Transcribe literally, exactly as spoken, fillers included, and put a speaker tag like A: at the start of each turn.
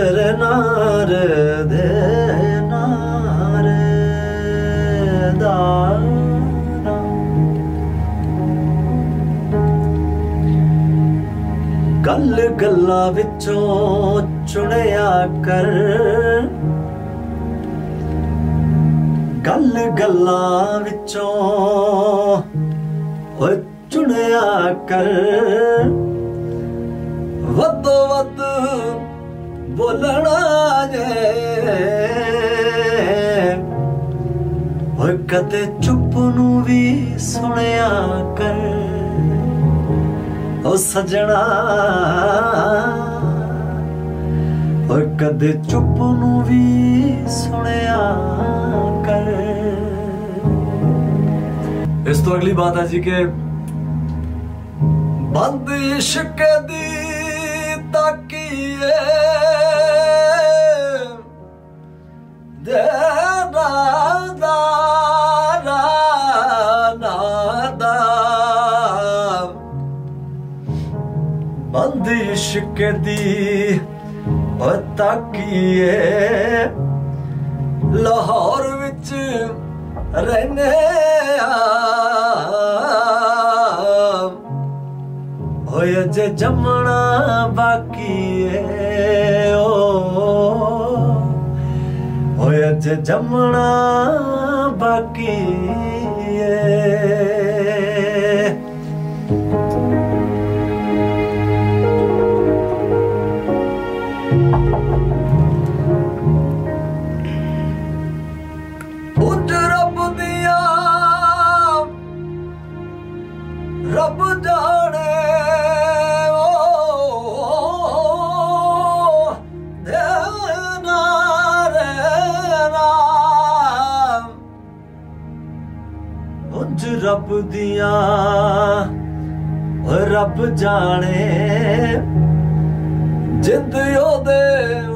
A: तेरे नार दे नार दारा गल गल्लां विचों चुनिया कर गल गल्लां विचों ओ चुनिया कर वधो वध बोलना जे ओ कदे चुप नूं भी सुनिया कर ओ सजना ओ कदे चुप नूं भी सुनिया कर। इस तो अगली बात है जी के बंद इश्क दी ताकीए देना दारा नादा बंद इश्क दी ताकीए लाहौर विच रहने होए अजे जमना बाकी है ओ होए अजे जमना बाकी है। उज रब दिया रब जाने रब दिया रब जाने जिंद ओदे